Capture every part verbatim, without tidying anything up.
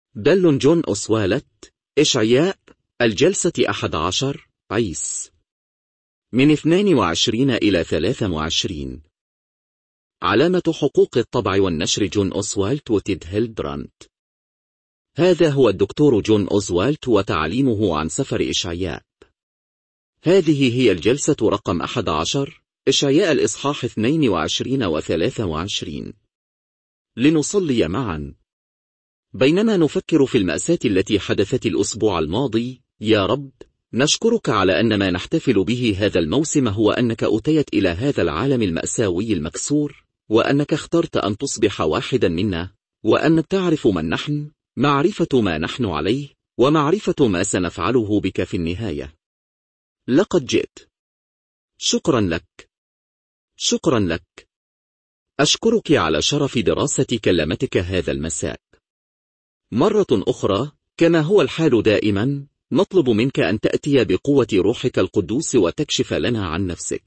دل جون أوسوالت، إشعياء، الجلسة أحد عشر، عيس، من اثنين وعشرين إلى ثلاثة وعشرين. علامة حقوق الطبع والنشر جون أوسوالت وتيد هيلدبراند. هذا هو الدكتور جون أوسوالت وتعليمه عن سفر إشعياء. هذه هي الجلسة رقم أحد عشر، إشعياء الإصحاح اثنين وعشرين وثلاثة وعشرين. لنصلي معا. بينما نفكر في المأساة التي حدثت الأسبوع الماضي، يا رب، نشكرك على أن ما نحتفل به هذا الموسم هو أنك أتيت إلى هذا العالم المأساوي المكسور، وأنك اخترت أن تصبح واحدا منا، وأن تعرف من نحن، معرفة ما نحن عليه، ومعرفة ما سنفعله بك في النهاية. لقد جئت. شكرا لك. شكرا لك. أشكرك على شرف دراسة كلمتك هذا المساء. مرة أخرى، كما هو الحال دائما، نطلب منك أن تأتي بقوة روحك القدوس وتكشف لنا عن نفسك.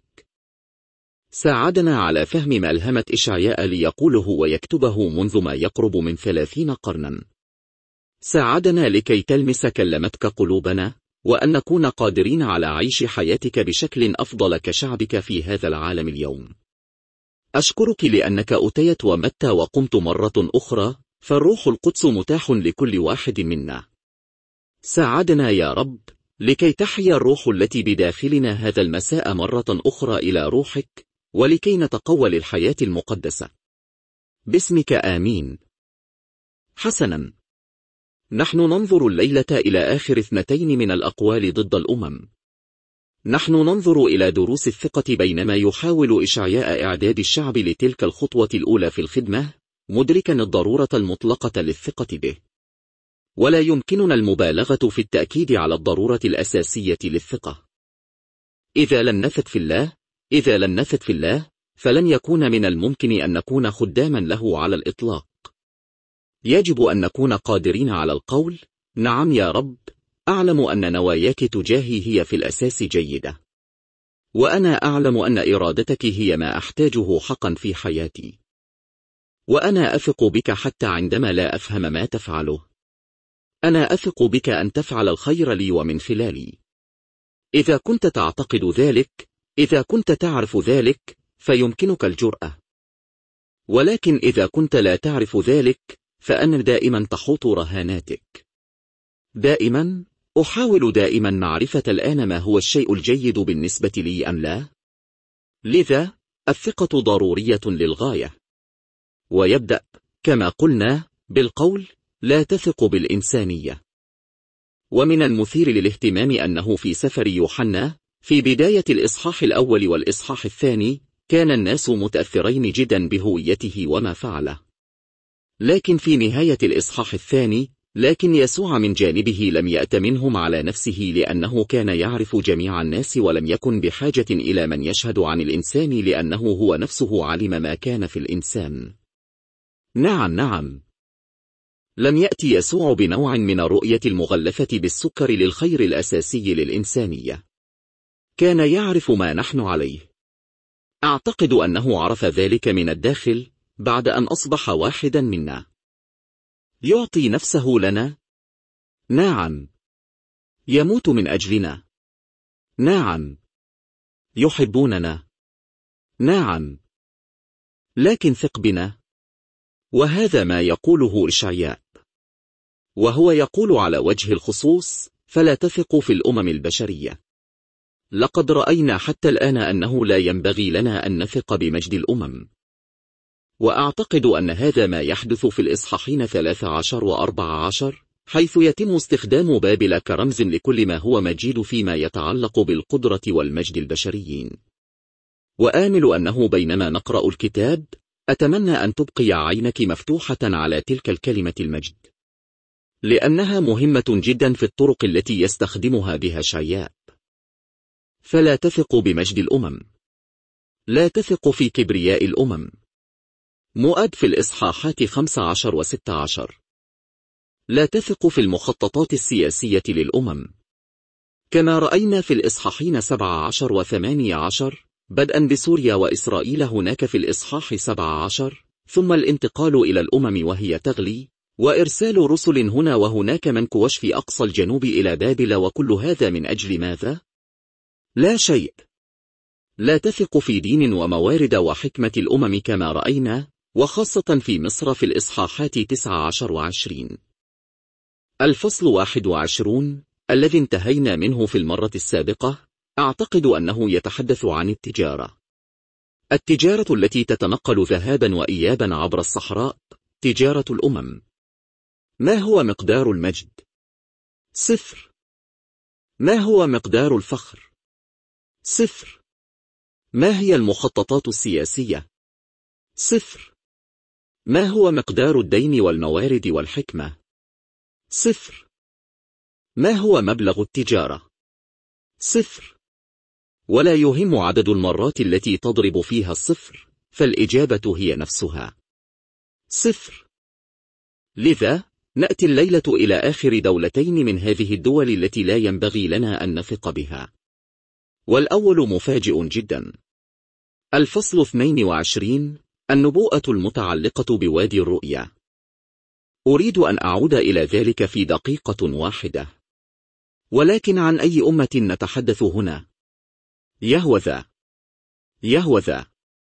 ساعدنا على فهم ما ألهمت إشعياء ليقوله ويكتبه منذ ما يقرب من ثلاثين قرنا. ساعدنا لكي تلمس كلمتك قلوبنا، وأن نكون قادرين على عيش حياتك بشكل أفضل كشعبك في هذا العالم اليوم. أشكرك لأنك أتيت ومت وقمت مرة أخرى، فالروح القدس متاح لكل واحد منا. ساعدنا يا رب، لكي تحيا الروح التي بداخلنا هذا المساء مرة أخرى إلى روحك، ولكي نتقوى للحياة المقدسة. باسمك آمين. حسنا، نحن ننظر الليلة إلى آخر اثنتين من الأقوال ضد الأمم. نحن ننظر إلى دروس الثقة بينما يحاول إشعياء إعداد الشعب لتلك الخطوة الأولى في الخدمة، مدركا الضرورة المطلقة للثقة به. ولا يمكننا المبالغة في التأكيد على الضرورة الأساسية للثقة. إذا لم نثق في الله، إذا لم نثق في الله، فلن يكون من الممكن أن نكون خداما له على الإطلاق. يجب أن نكون قادرين على القول: نعم يا رب، أعلم أن نواياك تجاهي هي في الأساس جيدة، وأنا أعلم أن إرادتك هي ما أحتاجه حقا في حياتي، وأنا أثق بك حتى عندما لا أفهم ما تفعله. أنا أثق بك أن تفعل الخير لي ومن خلالي. إذا كنت تعتقد ذلك، إذا كنت تعرف ذلك، فيمكنك الجرأة. ولكن إذا كنت لا تعرف ذلك، فأنا دائما تحوط رهاناتك. دائما، أحاول دائما معرفة الآن ما هو الشيء الجيد بالنسبة لي أم لا. لذا، الثقة ضرورية للغاية. ويبدأ، كما قلنا، بالقول: لا تثق بالإنسانية. ومن المثير للاهتمام أنه في سفر يوحنا، في بداية الإصحاح الأول والإصحاح الثاني، كان الناس متأثرين جدا بهويته وما فعله. لكن في نهاية الإصحاح الثاني، لكن يسوع من جانبه لم يأتمنهم على نفسه لأنه كان يعرف جميع الناس ولم يكن بحاجة إلى من يشهد عن الإنسان لأنه هو نفسه علم ما كان في الإنسان. نعم نعم. لم يأتي يسوع بنوع من الرؤية المغلفة بالسكر للخير الأساسي للإنسانية. كان يعرف ما نحن عليه. أعتقد أنه عرف ذلك من الداخل بعد أن أصبح واحدا منا. يعطي نفسه لنا. نعم. يموت من أجلنا. نعم. يحبوننا. نعم. لكن ثق بنا. وهذا ما يقوله إشعياء. وهو يقول على وجه الخصوص: فلا تثقوا في الأمم البشرية. لقد رأينا حتى الآن أنه لا ينبغي لنا أن نثق بمجد الأمم. وأعتقد أن هذا ما يحدث في الإصحاحين ثلاثة عشر وأربعة عشر، حيث يتم استخدام بابل كرمز لكل ما هو مجيد فيما يتعلق بالقدرة والمجد البشريين. وآمل أنه بينما نقرأ الكتاب، أتمنى أن تبقي عينك مفتوحة على تلك الكلمة المجد، لأنها مهمة جدا في الطرق التي يستخدمها بها إشعياء. فلا تثق بمجد الأمم. لا تثق في كبرياء الأمم. مؤد في الإصحاحات خمسة عشر وستة عشر. لا تثق في المخططات السياسية للأمم. كما رأينا في الإصحاحين سبعة عشر وثمانية عشر، بدءا بسوريا وإسرائيل هناك في الإصحاح سبعة عشر، ثم الانتقال إلى الأمم وهي تغلي، وإرسال رسل هنا وهناك منكوش في أقصى الجنوب إلى بابل، وكل هذا من أجل ماذا؟ لا شيء. لا تثق في دين وموارد وحكمة الأمم كما رأينا، وخاصة في مصر في الإصحاحات تسعة عشر وعشرين. الفصل واحد وعشرون الذي انتهينا منه في المرة السابقة أعتقد أنه يتحدث عن التجارة. التجارة التي تتنقل ذهابا وإيابا عبر الصحراء، تجارة الأمم. ما هو مقدار المجد؟ صفر. ما هو مقدار الفخر؟ صفر. ما هي المخططات السياسية؟ صفر. ما هو مقدار الدين والموارد والحكمة؟ صفر. ما هو مبلغ التجارة؟ صفر. ولا يهم عدد المرات التي تضرب فيها الصفر، فالإجابة هي نفسها صفر. لذا نأتي الليلة إلى آخر دولتين من هذه الدول التي لا ينبغي لنا أن نثق بها، والأول مفاجئ جدا. الفصل اثنين وعشرين النبوءة المتعلقة بوادي الرؤيا. أريد أن أعود إلى ذلك في دقيقة واحدة، ولكن عن أي أمة نتحدث هنا؟ يهوذا. يهوذا.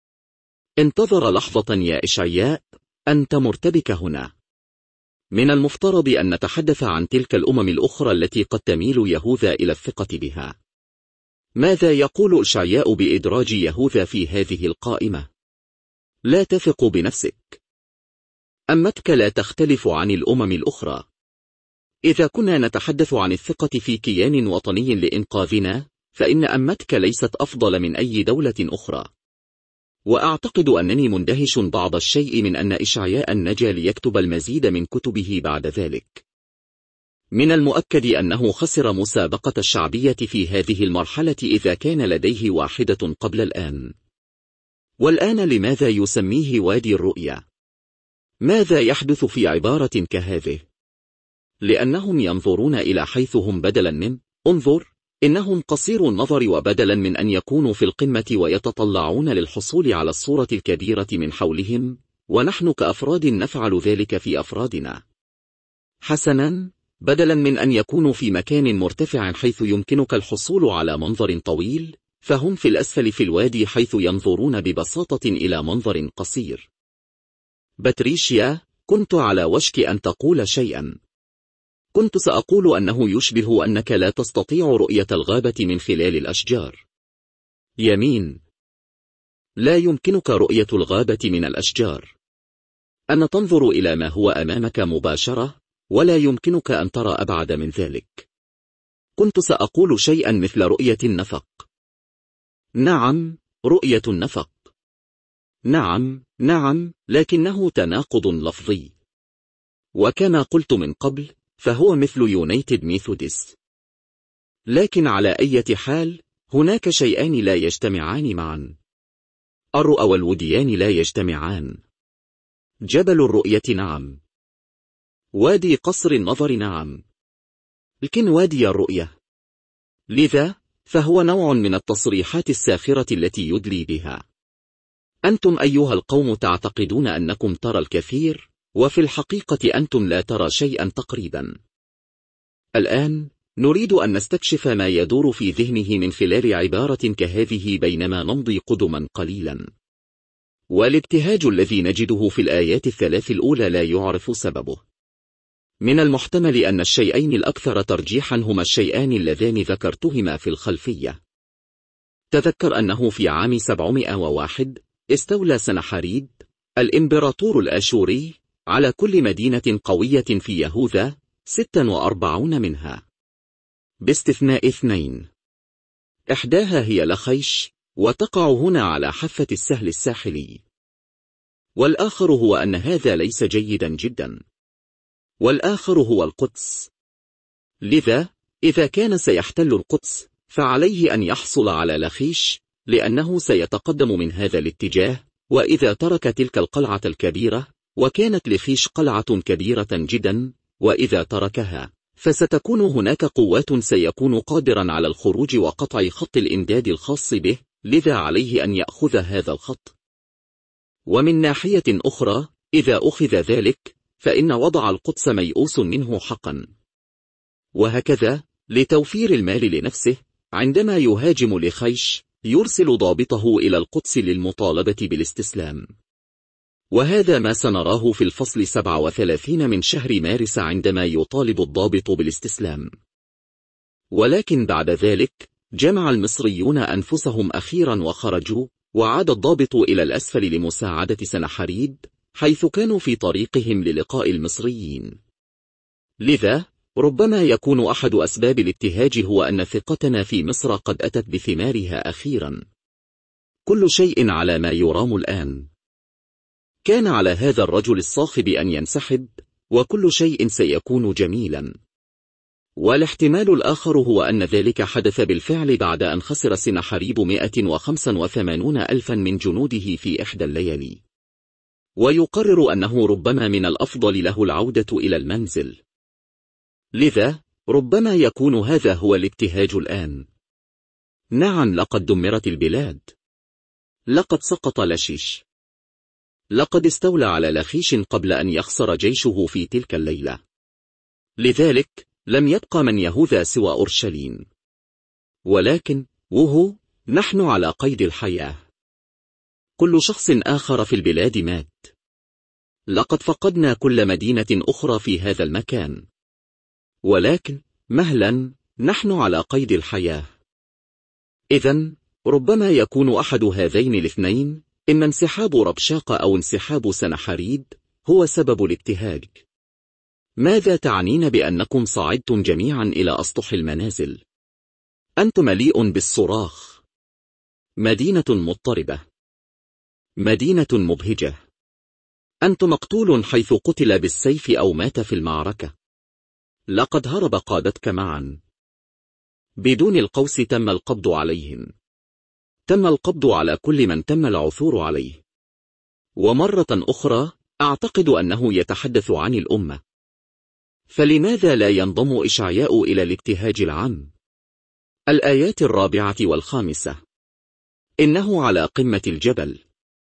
انتظر لحظة يا إشعياء، أنت مرتبك هنا. من المفترض أن نتحدث عن تلك الأمم الأخرى التي قد تميل يهوذا إلى الثقة بها. ماذا يقول إشعياء بإدراج يهوذا في هذه القائمة؟ لا تثق بنفسك. أمتك لا تختلف عن الأمم الأخرى. إذا كنا نتحدث عن الثقة في كيان وطني لإنقاذنا، فإن أمتك ليست أفضل من أي دولة أخرى. وأعتقد أنني مندهش بعض الشيء من أن إشعياء نجا ليكتب المزيد من كتبه بعد ذلك. من المؤكد أنه خسر مسابقة الشعبية في هذه المرحلة إذا كان لديه واحدة قبل الآن. والآن لماذا يسميه وادي الرؤيا؟ ماذا يحدث في عبارة كهذه؟ لأنهم ينظرون إلى حيث هم بدلا من انظر. إنهم قصير النظر، وبدلا من أن يكونوا في القمة ويتطلعون للحصول على الصورة الكبيرة من حولهم، ونحن كأفراد نفعل ذلك في أفرادنا. حسنا، بدلا من أن يكونوا في مكان مرتفع حيث يمكنك الحصول على منظر طويل، فهم في الأسفل في الوادي حيث ينظرون ببساطة إلى منظر قصير. باتريشيا، كنت على وشك أن تقول شيئا. كنت سأقول أنه يشبه أنك لا تستطيع رؤية الغابة من خلال الأشجار. يمين. لا يمكنك رؤية الغابة من الأشجار. أن تنظر إلى ما هو أمامك مباشرة، ولا يمكنك أن ترى أبعد من ذلك. كنت سأقول شيئا مثل رؤية النفق. نعم، رؤية النفق. نعم، نعم، لكنه تناقض لفظي. وكما قلت من قبل، فهو مثل يونايتد ميثودست. لكن على أي حال، هناك شيئان لا يجتمعان معا. الرؤى والوديان لا يجتمعان. جبل الرؤية نعم. وادي قصر النظر نعم. لكن وادي الرؤية. لذا، فهو نوع من التصريحات الساخرة التي يدلي بها. أنتم أيها القوم تعتقدون أنكم ترى الكثير، وفي الحقيقة أنتم لا ترى شيئا تقريبا. الآن نريد أن نستكشف ما يدور في ذهنه من خلال عبارة كهذه بينما نمضي قدما قليلا. والابتهاج الذي نجده في الآيات الثلاث الأولى لا يعرف سببه. من المحتمل أن الشيئين الأكثر ترجيحا هما الشيئان اللذان ذكرتهما في الخلفية. تذكر أنه في عام سبعمائة وواحد استولى سنحاريب الإمبراطور الآشوري على كل مدينة قوية في يهوذا، ستة وأربعين منها، باستثناء اثنين. إحداها هي لخيش، وتقع هنا على حافة السهل الساحلي. والآخر هو أن هذا ليس جيدا جدا. والآخر هو القدس. لذا، إذا كان سيحتل القدس، فعليه أن يحصل على لخيش، لأنه سيتقدم من هذا الاتجاه. وإذا ترك تلك القلعة الكبيرة، وكانت لخيش قلعة كبيرة جدا، وإذا تركها، فستكون هناك قوات سيكون قادرا على الخروج وقطع خط الإمداد الخاص به، لذا عليه أن يأخذ هذا الخط. ومن ناحية أخرى، إذا أخذ ذلك، فإن وضع القدس ميؤوس منه حقا. وهكذا لتوفير المال لنفسه عندما يهاجم لخيش يرسل ضابطه إلى القدس للمطالبة بالاستسلام. وهذا ما سنراه في الفصل سبعة وثلاثين من شهر مارس عندما يطالب الضابط بالاستسلام. ولكن بعد ذلك جمع المصريون أنفسهم أخيرا وخرجوا، وعاد الضابط إلى الأسفل لمساعدة سنحريب حيث كانوا في طريقهم للقاء المصريين. لذا ربما يكون أحد أسباب الابتهاج هو أن ثقتنا في مصر قد أتت بثمارها أخيرا. كل شيء على ما يرام الآن. كان على هذا الرجل الصاخب أن ينسحب، وكل شيء سيكون جميلا. والاحتمال الآخر هو أن ذلك حدث بالفعل بعد أن خسر سنحريب مئة وخمسة وثمانين ألفا من جنوده في إحدى الليالي، ويقرر أنه ربما من الأفضل له العودة إلى المنزل. لذا ربما يكون هذا هو الابتهاج الآن. نعم، لقد دمرت البلاد. لقد سقط لشيش. لقد استولى على لخيش قبل أن يخسر جيشه في تلك الليلة. لذلك لم يبقى من يهوذا سوى أورشليم. ولكن وهو نحن على قيد الحياة. كل شخص آخر في البلاد مات. لقد فقدنا كل مدينة أخرى في هذا المكان. ولكن مهلا نحن على قيد الحياة. إذن ربما يكون أحد هذين الاثنين، إما انسحاب ربشاق أو انسحاب سنحريب، هو سبب الابتهاج. ماذا تعنين بأنكم صعدتم جميعا إلى أسطح المنازل؟ أنت مليء بالصراخ. مدينة مضطربة. مدينة مبهجة. أنت مقتول حيث قتل بالسيف أو مات في المعركة. لقد هرب قادتك معا. بدون القوس تم القبض عليهم. تم القبض على كل من تم العثور عليه. ومرة أخرى أعتقد أنه يتحدث عن الأمة. فلماذا لا ينضم إشعياء إلى الابتهاج العام؟ الآيات الرابعة والخامسة. إنه على قمة الجبل.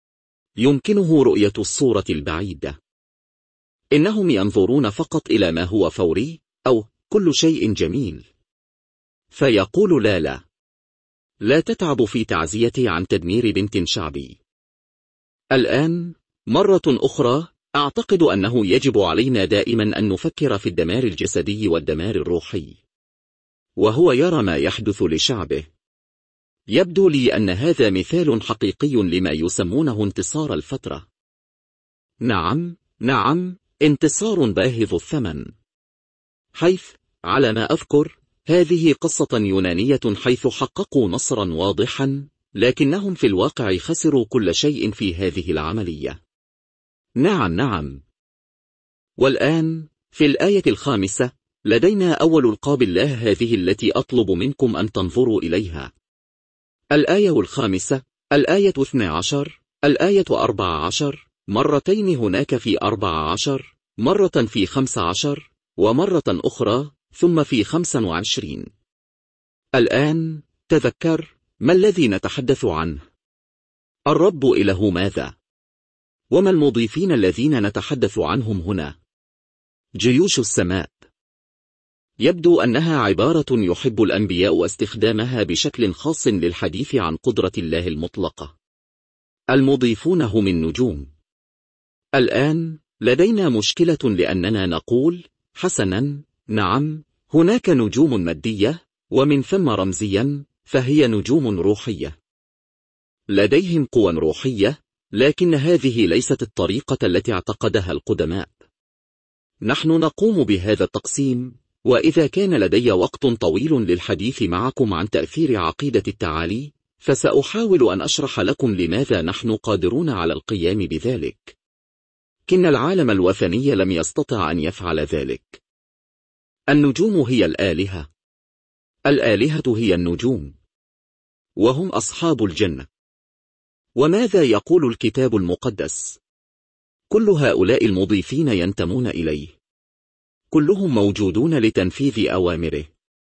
يمكنه رؤية الصورة البعيدة. إنهم ينظرون فقط إلى ما هو فوري أو كل شيء جميل. فيقول لا لا لا تتعب في تعزيتي عن تدمير بنت شعبي. الآن مرة أخرى أعتقد أنه يجب علينا دائما أن نفكر في الدمار الجسدي والدمار الروحي. وهو يرى ما يحدث لشعبه. يبدو لي أن هذا مثال حقيقي لما يسمونه انتصار الفترة. نعم نعم، انتصار باهظ الثمن. حيث على ما أذكر هذه قصة يونانية حيث حققوا نصرا واضحا، لكنهم في الواقع خسروا كل شيء في هذه العملية. نعم نعم. والآن في الآية الخامسة لدينا أول القاب الله، هذه التي أطلب منكم أن تنظروا إليها. الآية الخامسة، الآية اثنى عشر، الآية أربعة عشر، مرتين هناك في أربعة عشر، مرة في خمس عشر، ومرة أخرى ثم في خمس وعشرين. الآن تذكر ما الذي نتحدث عنه. الرب إله ماذا؟ وما المضيفين الذين نتحدث عنهم هنا؟ جيوش السماء. يبدو أنها عبارة يحب الأنبياء استخدامها بشكل خاص للحديث عن قدرة الله المطلقة. المضيفون هم النجوم. الآن لدينا مشكلة لأننا نقول حسنا نعم هناك نجوم مادية ومن ثم رمزيا فهي نجوم روحية. لديهم قوى روحية، لكن هذه ليست الطريقة التي اعتقدها القدماء. نحن نقوم بهذا التقسيم، وإذا كان لدي وقت طويل للحديث معكم عن تأثير عقيدة التعالي فسأحاول أن أشرح لكم لماذا نحن قادرون على القيام بذلك. لكن العالم الوثني لم يستطع أن يفعل ذلك. النجوم هي الآلهة. الآلهة هي النجوم، وهم أصحاب الجنة. وماذا يقول الكتاب المقدس؟ كل هؤلاء المضيفين ينتمون إليه. كلهم موجودون لتنفيذ أوامره.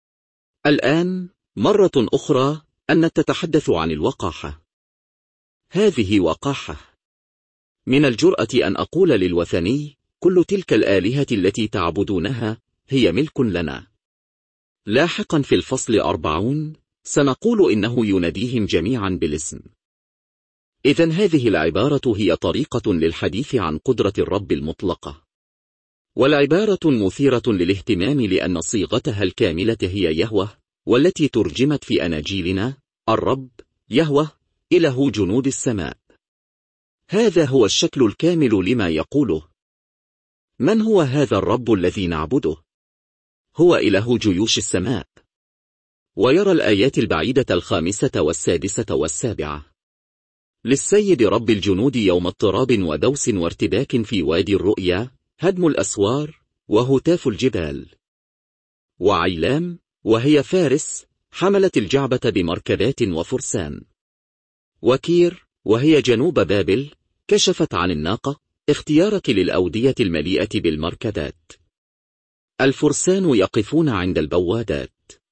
الآن مرة أخرى أن تتحدث عن الوقاحة. هذه وقاحة. من الجرأة أن أقول للوثني كل تلك الآلهة التي تعبدونها هي ملك لنا. لاحقا في الفصل أربعون سنقول إنه يناديهم جميعا بالاسم. إذن هذه العبارة هي طريقة للحديث عن قدرة الرب المطلقة، والعبارة مثيرة للاهتمام لأن صيغتها الكاملة هي يهوه، والتي ترجمت في أناجيلنا الرب يهوه إله جنود السماء. هذا هو الشكل الكامل لما يقوله. من هو هذا الرب الذي نعبده؟ هو إله جيوش السماء. ويرى الآيات البعيدة الخامسة والسادسة والسابعة. للسيد رب الجنود يوم اضطراب ودوس وارتباك في وادي الرؤيا، هدم الأسوار وهتاف الجبال. وعيلام وهي فارس حملت الجعبة بمركبات وفرسان. وكير وهي جنوب بابل كشفت عن الناقة، اختيارك للأودية المليئة بالمركبات. الفرسان يقفون عند البوادات.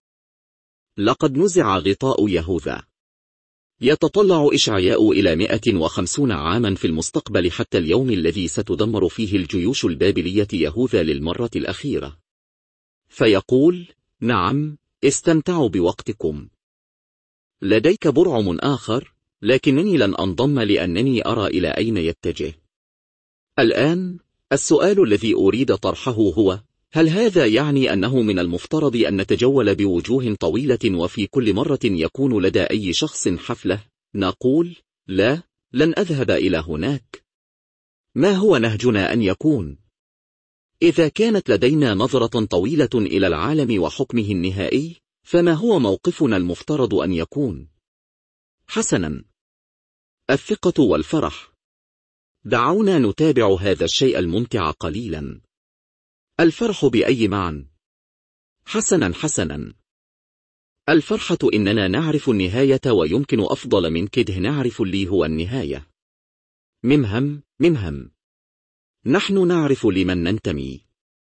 لقد نزع غطاء يهوذا. يتطلع إشعياء إلى مئة وخمسين عاما في المستقبل حتى اليوم الذي ستدمر فيه الجيوش البابلية يهوذا للمرة الأخيرة. فيقول: نعم، استمتعوا بوقتكم. لديك برعم آخر، لكنني لن أنضم لأنني أرى إلى أين يتجه. الآن السؤال الذي أريد طرحه هو: هل هذا يعني أنه من المفترض أن نتجول بوجوه طويلة وفي كل مرة يكون لدى أي شخص حفلة نقول: لا، لن أذهب إلى هناك؟ ما هو نهجنا أن يكون؟ إذا كانت لدينا نظرة طويلة إلى العالم وحكمه النهائي، فما هو موقفنا المفترض أن يكون؟ حسنا، الثقة والفرح. دعونا نتابع هذا الشيء الممتع قليلا. الفرح بأي معنى؟ حسنا حسنا. الفرحة إننا نعرف النهاية، ويمكن أفضل من كده نعرف اللي هو النهاية. ممهم ممهم. نحن نعرف لمن ننتمي.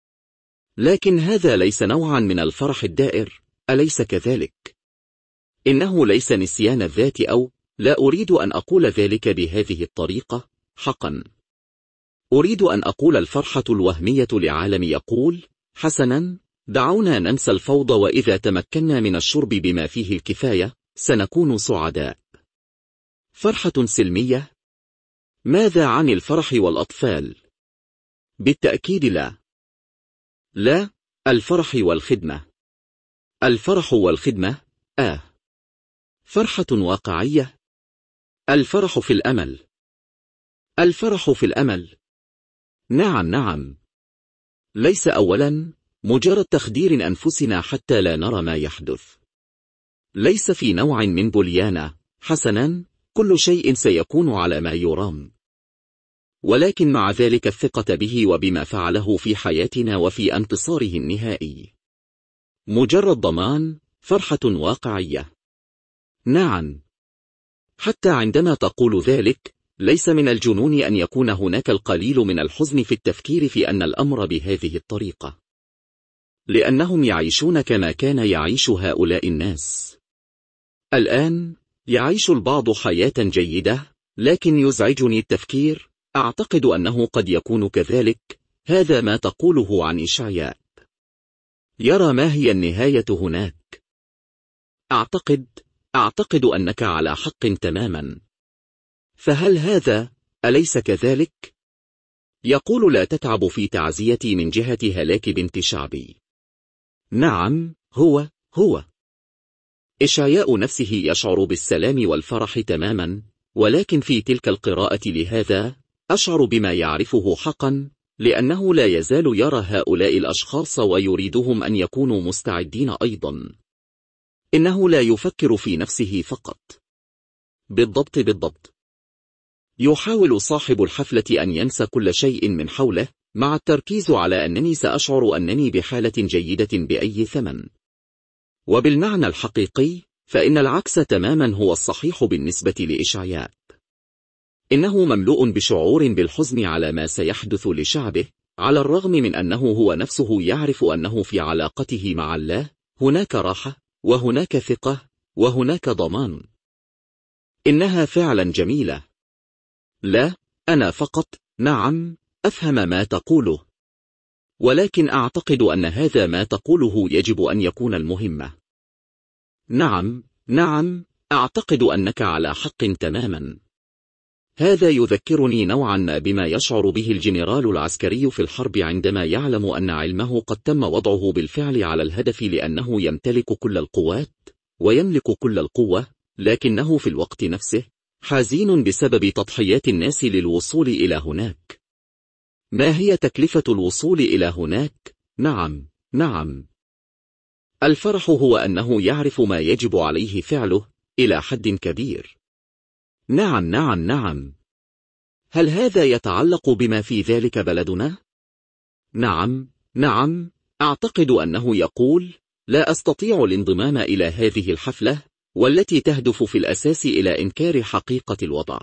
لكن هذا ليس نوعا من الفرح الدائر، أليس كذلك؟ إنه ليس نسيان الذات، أو لا أريد أن أقول ذلك بهذه الطريقة حقا. أريد أن أقول الفرحة الوهمية لعالم يقول: حسنا، دعونا ننسى الفوضى، وإذا تمكنا من الشرب بما فيه الكفاية سنكون سعداء. فرحة سلمية؟ ماذا عن الفرح والأطفال؟ بالتأكيد لا. لا، الفرح والخدمة. الفرح والخدمة، آه. فرحة واقعية. الفرح في الأمل. الفرح في الأمل. نعم نعم. ليس أولا مجرد تخدير أنفسنا حتى لا نرى ما يحدث. ليس في نوع من بليانة، حسنا، كل شيء سيكون على ما يرام. ولكن مع ذلك الثقة به وبما فعله في حياتنا وفي انتصاره النهائي. مجرد ضمان، فرحة واقعية. نعم. حتى عندما تقول ذلك، ليس من الجنون أن يكون هناك القليل من الحزن في التفكير في أن الأمر بهذه الطريقة. لأنهم يعيشون كما كان يعيش هؤلاء الناس. الآن يعيش البعض حياة جيدة، لكن يزعجني التفكير. أعتقد أنه قد يكون كذلك. هذا ما تقوله عن إشعياء. يرى ما هي النهاية هناك. أعتقد أعتقد أنك على حق تماما. فهل هذا أليس كذلك؟ يقول: لا تتعب في تعزيتي من جهة هلاك بنت شعبي. نعم، هو هو إشعياء نفسه يشعر بالسلام والفرح تماما، ولكن في تلك القراءة لهذا أشعر بما يعرفه حقا، لأنه لا يزال يرى هؤلاء الأشخاص ويريدهم أن يكونوا مستعدين أيضا. إنه لا يفكر في نفسه فقط. بالضبط بالضبط. يحاول صاحب الحفلة أن ينسى كل شيء من حوله، مع التركيز على أنني سأشعر أنني بحالة جيدة بأي ثمن. وبالمعنى الحقيقي، فإن العكس تماما هو الصحيح بالنسبة لإشعياء. إنه مملوء بشعور بالحزن على ما سيحدث لشعبه، على الرغم من أنه هو نفسه يعرف أنه في علاقته مع الله هناك راحة، وهناك ثقة، وهناك ضمان. إنها فعلا جميلة. لا، أنا فقط، نعم، أفهم ما تقوله، ولكن أعتقد أن هذا ما تقوله يجب أن يكون المهمة. نعم، نعم، أعتقد أنك على حق تماما. هذا يذكرني نوعا ما بما يشعر به الجنرال العسكري في الحرب عندما يعلم أن علمه قد تم وضعه بالفعل على الهدف لأنه يمتلك كل القوات ويملك كل القوة، لكنه في الوقت نفسه حزين بسبب تضحيات الناس للوصول إلى هناك. ما هي تكلفة الوصول إلى هناك؟ نعم، نعم. الفرح هو أنه يعرف ما يجب عليه فعله إلى حد كبير. نعم، نعم، نعم. هل هذا يتعلق بما في ذلك بلدنا؟ نعم، نعم. أعتقد أنه يقول: لا أستطيع الانضمام إلى هذه الحفلة، والتي تهدف في الأساس إلى إنكار حقيقة الوضع.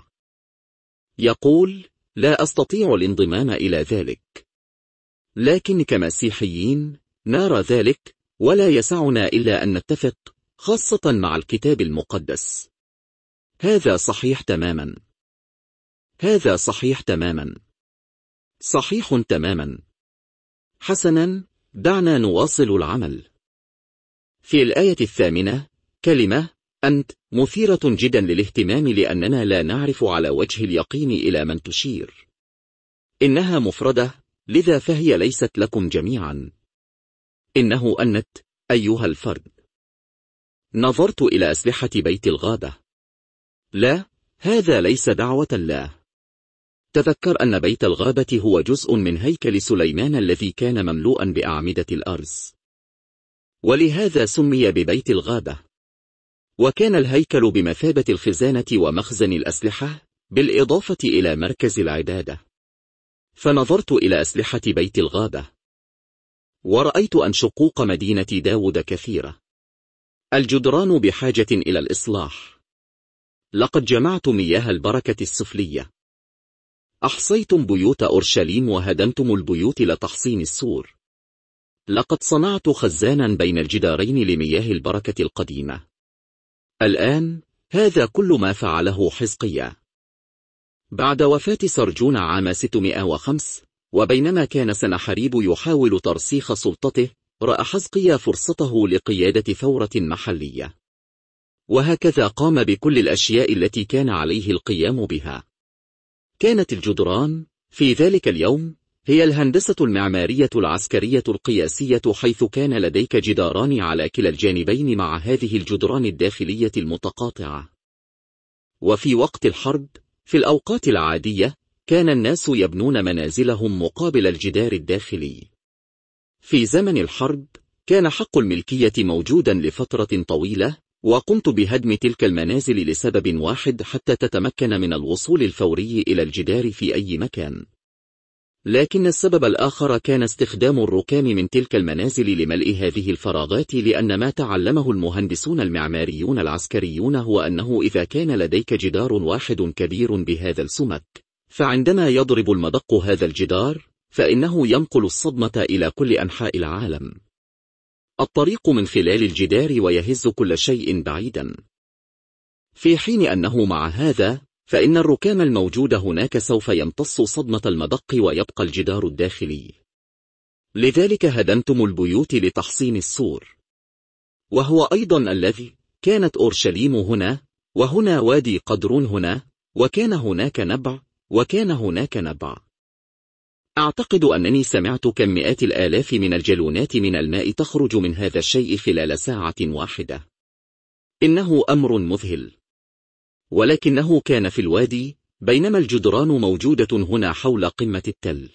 يقول: لا أستطيع الانضمام إلى ذلك. لكن كمسيحيين نرى ذلك، ولا يسعنا إلا أن نتفق، خاصة مع الكتاب المقدس. هذا صحيح تماما. هذا صحيح تماما. صحيح تماما. حسنا، دعنا نواصل العمل. في الآية الثامنة كلمة أنت مثيرة جدا للاهتمام لأننا لا نعرف على وجه اليقين إلى من تشير. إنها مفردة، لذا فهي ليست لكم جميعا. إنه أنت أيها الفرد. نظرت إلى أسلحة بيت الغابة. لا، هذا ليس دعوة الله. تذكر أن بيت الغابة هو جزء من هيكل سليمان الذي كان مملوءا بأعمدة الأرز، ولهذا سمي ببيت الغابة. وكان الهيكل بمثابة الخزانة ومخزن الأسلحة، بالإضافة إلى مركز العدادة. فنظرت إلى أسلحة بيت الغابة، ورأيت أن شقوق مدينة داود كثيرة. الجدران بحاجة إلى الإصلاح. لقد جمعت مياه البركة السفلية. أحصيتم بيوت أورشليم وهدمتم البيوت لتحصين السور. لقد صنعت خزانا بين الجدارين لمياه البركة القديمة. الآن هذا كل ما فعله حزقيا. بعد وفاة سرجون عام ستمائة وخمسة، وبينما كان سنحريب يحاول ترسيخ سلطته، رأى حزقيا فرصته لقيادة ثورة محلية. وهكذا قام بكل الأشياء التي كان عليه القيام بها. كانت الجدران في ذلك اليوم هي الهندسة المعمارية العسكرية القياسية، حيث كان لديك جداران على كلا الجانبين مع هذه الجدران الداخلية المتقاطعة. وفي وقت الحرب، في الأوقات العادية، كان الناس يبنون منازلهم مقابل الجدار الداخلي. في زمن الحرب، كان حق الملكية موجودا لفترة طويلة، وقمت بهدم تلك المنازل لسبب واحد، حتى تتمكن من الوصول الفوري إلى الجدار في أي مكان. لكن السبب الآخر كان استخدام الركام من تلك المنازل لملء هذه الفراغات، لأن ما تعلمه المهندسون المعماريون العسكريون هو أنه إذا كان لديك جدار واحد كبير بهذا السمك، فعندما يضرب المدق هذا الجدار، فإنه ينقل الصدمة إلى كل أنحاء العالم. الطريق من خلال الجدار ويهز كل شيء بعيدا. في حين أنه مع هذا، فإن الركام الموجود هناك سوف يمتص صدمة المدق ويبقى الجدار الداخلي. لذلك هدمتم البيوت لتحصين السور. وهو أيضا الذي كانت أورشليم هنا، وهنا وادي قدرون هنا، وكان هناك نبع، وكان هناك نبع. أعتقد أنني سمعت كم مئات الآلاف من الجالونات من الماء تخرج من هذا الشيء خلال ساعة واحدة. إنه أمر مذهل. ولكنه كان في الوادي، بينما الجدران موجودة هنا حول قمة التل.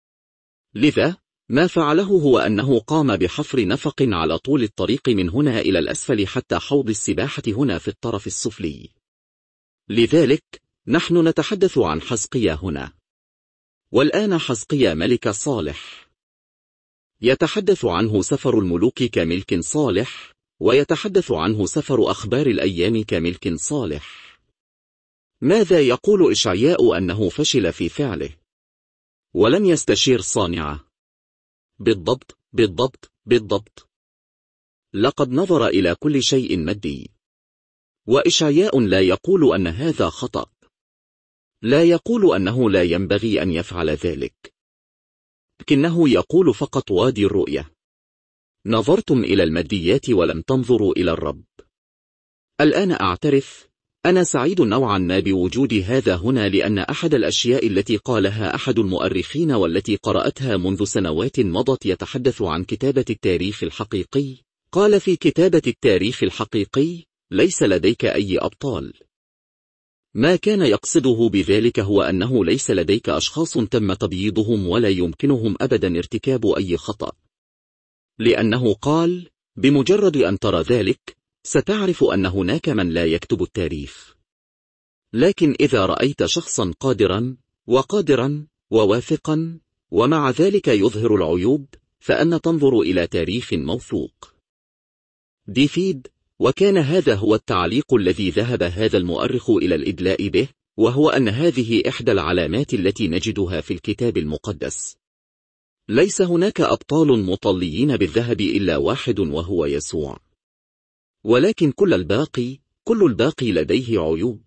لذا ما فعله هو أنه قام بحفر نفق على طول الطريق من هنا إلى الأسفل حتى حوض السباحة هنا في الطرف السفلي. لذلك نحن نتحدث عن حزقيا هنا. والآن حزقيا ملك صالح. يتحدث عنه سفر الملوك كملك صالح، ويتحدث عنه سفر أخبار الأيام كملك صالح. ماذا يقول إشعياء؟ أنه فشل في فعله ولم يستشير صانعه. بالضبط، بالضبط، بالضبط. لقد نظر إلى كل شيء مادي. وإشعياء لا يقول أن هذا خطأ. لا يقول أنه لا ينبغي أن يفعل ذلك. لكنه يقول فقط وادي الرؤية. نظرتم إلى الماديات ولم تنظروا إلى الرب. الآن أعترف أنا سعيد نوعا ما بوجود هذا هنا، لأن أحد الأشياء التي قالها أحد المؤرخين والتي قرأتها منذ سنوات مضت يتحدث عن كتابة التاريخ الحقيقي. قال في كتابة التاريخ الحقيقي ليس لديك أي أبطال. ما كان يقصده بذلك هو أنه ليس لديك أشخاص تم تبييضهم ولا يمكنهم أبدا ارتكاب أي خطأ، لأنه قال بمجرد أن ترى ذلك ستعرف أن هناك من لا يكتب التاريخ. لكن إذا رأيت شخصا قادرا وقادرا وواثقا ومع ذلك يظهر العيوب فأن تنظر إلى تاريخ موثوق. ديفيد، وكان هذا هو التعليق الذي ذهب هذا المؤرخ إلى الإدلاء به، وهو أن هذه إحدى العلامات التي نجدها في الكتاب المقدس. ليس هناك أبطال مطليين بالذهب إلا واحد وهو يسوع، ولكن كل الباقي كل الباقي لديه عيوب،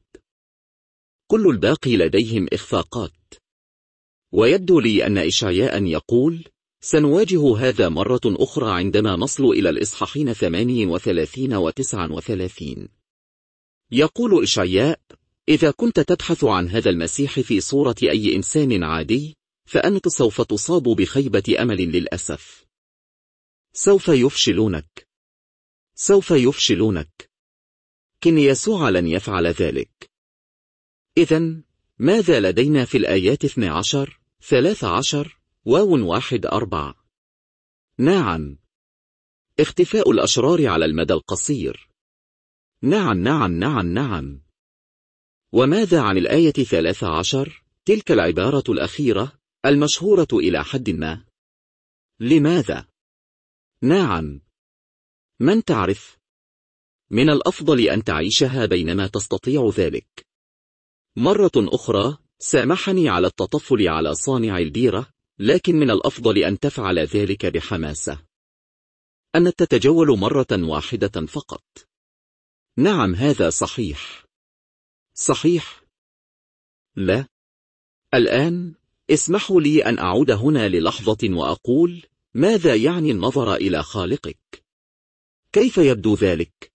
كل الباقي لديهم إخفاقات. ويبدو لي أن إشعياء يقول سنواجه هذا مرة أخرى عندما نصل إلى الإصحاحين ثمانية وثلاثين وتسعة وثلاثين. يقول إشعياء إذا كنت تبحث عن هذا المسيح في صورة أي إنسان عادي فأنت سوف تصاب بخيبة أمل للأسف. سوف يفشلونك سوف يفشلونك كن يسوع لن يفعل ذلك. إذن ماذا لدينا في الآيات اثني عشر ثلاثة عشر واو واحد أربعة؟ نعم، اختفاء الأشرار على المدى القصير. نعم نعم نعم نعم. وماذا عن الآية ثلاثة عشر، تلك العبارة الأخيرة المشهورة إلى حد ما؟ لماذا؟ نعم، من تعرف؟ من الأفضل أن تعيشها بينما تستطيع ذلك. مرة أخرى سامحني على التطفل على صانع البيرة، لكن من الأفضل أن تفعل ذلك بحماسة. أن تتجول مرة واحدة فقط. نعم هذا صحيح. صحيح. لا. الآن اسمحوا لي أن أعود هنا للحظة وأقول ماذا يعني النظر إلى خالقك؟ كيف يبدو ذلك؟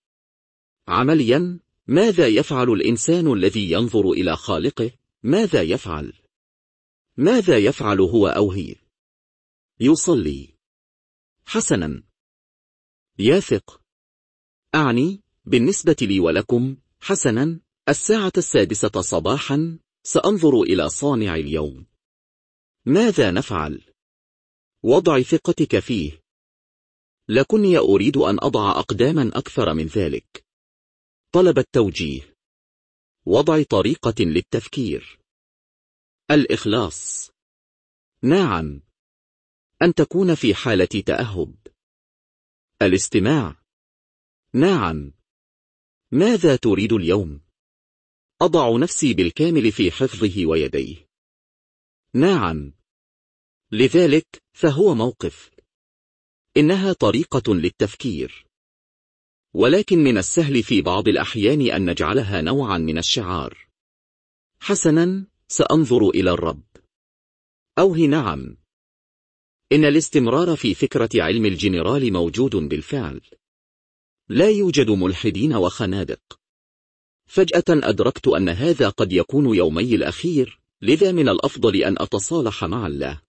عمليا ماذا يفعل الإنسان الذي ينظر إلى خالقه؟ ماذا يفعل؟ ماذا يفعل هو أو هي؟ يصلي. حسنا. يثق. أعني بالنسبة لي ولكم حسنا الساعة السادسة صباحا سأنظر إلى صانع اليوم. ماذا نفعل؟ وضع ثقتك فيه. لكني أريد أن أضع أقداما أكثر من ذلك. طلب التوجيه. وضع طريقة للتفكير. الإخلاص. نعم. أن تكون في حالة تأهب. الاستماع. نعم. ماذا تريد اليوم؟ أضع نفسي بالكامل في حفظه ويديه. نعم. لذلك فهو موقف. إنها طريقة للتفكير. ولكن من السهل في بعض الأحيان أن نجعلها نوعا من الشعار. حسنا سأنظر إلى الرب. أوه نعم. إن الاستمرار في فكرة علم الجنرال موجود بالفعل. لا يوجد ملحدين وخنادق. فجأة أدركت أن هذا قد يكون يومي الأخير، لذا من الأفضل أن أتصالح مع الله.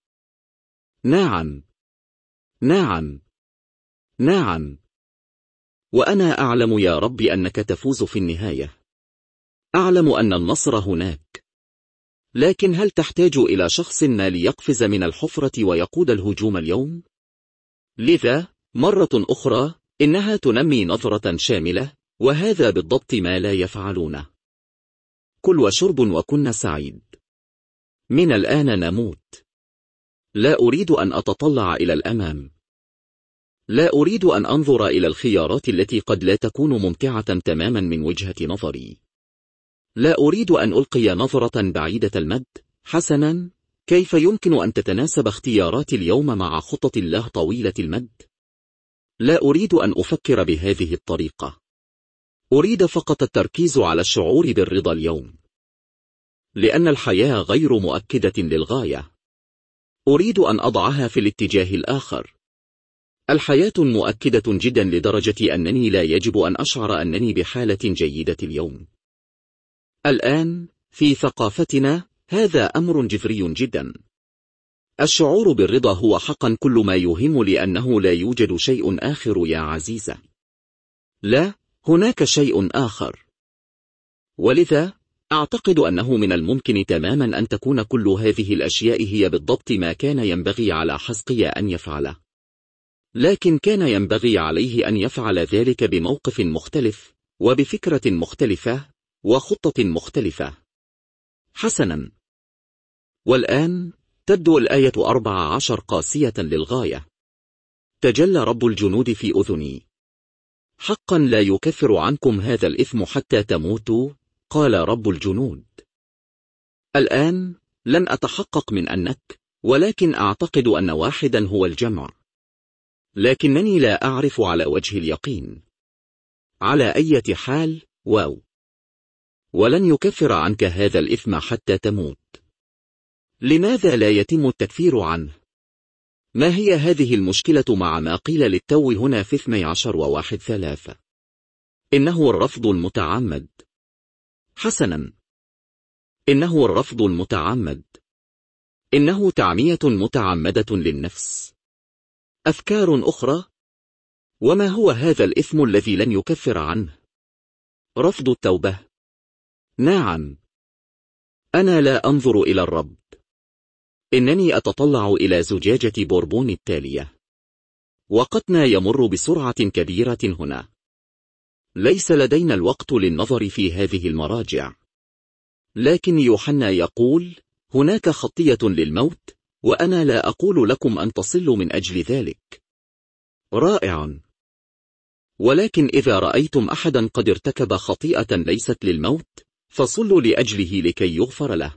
نعم. نعم. نعم. وأنا أعلم يا رب أنك تفوز في النهاية. أعلم أن النصر هناك. لكن هل تحتاج إلى شخص ما ليقفز من الحفرة ويقود الهجوم اليوم؟ لذا مرة أخرى إنها تنمي نظرة شاملة، وهذا بالضبط ما لا يفعلونه. كل وشرب وكن سعيد. من الآن نموت. لا أريد أن أتطلع إلى الأمام. لا أريد أن أنظر إلى الخيارات التي قد لا تكون ممتعة تماما من وجهة نظري. لا أريد أن ألقي نظرة بعيدة المد. حسنا، كيف يمكن أن تتناسب اختياراتي اليوم مع خطط الله طويلة المد؟ لا أريد أن أفكر بهذه الطريقة. أريد فقط التركيز على الشعور بالرضا اليوم. لأن الحياة غير مؤكدة للغاية. أريد أن أضعها في الاتجاه الآخر. الحياة مؤكدة جدا لدرجة أنني لا يجب أن أشعر أنني بحالة جيدة اليوم. الآن في ثقافتنا هذا أمر جذري جدا. الشعور بالرضا هو حقا كل ما يهم، لأنه لا يوجد شيء آخر يا عزيزة. لا، هناك شيء آخر. ولذا أعتقد أنه من الممكن تماما أن تكون كل هذه الأشياء هي بالضبط ما كان ينبغي على حزقيا أن يفعله، لكن كان ينبغي عليه أن يفعل ذلك بموقف مختلف وبفكرة مختلفة وخطة مختلفة. حسنا، والآن تبدو الآية أربع عشر قاسية للغاية. تجلى رب الجنود في أذني. حقا لا يكفر عنكم هذا الإثم حتى تموتوا، قال رب الجنود. الآن لن أتحقق من أنك، ولكن أعتقد أن واحدا هو الجمع، لكنني لا أعرف على وجه اليقين. على أي حال، واو. ولن يكفر عنك هذا الإثم حتى تموت. لماذا لا يتم التكفير عنه؟ ما هي هذه المشكلة مع ما قيل للتو هنا في اثني عشر وواحد ثلاثة؟ إنه الرفض المتعمد. حسنا، إنه الرفض المتعمد. إنه تعمية متعمدة للنفس. أفكار أخرى. وما هو هذا الإثم الذي لن يكفر عنه؟ رفض التوبة. نعم. أنا لا أنظر إلى الرب. إنني أتطلع إلى زجاجة بوربون التالية. وقتنا يمر بسرعة كبيرة هنا. ليس لدينا الوقت للنظر في هذه المراجع. لكن يوحنا يقول هناك خطية للموت، وأنا لا أقول لكم أن تصلوا من أجل ذلك. رائع. ولكن إذا رأيتم أحدا قد ارتكب خطيئة ليست للموت، فصلوا لأجله لكي يغفر له.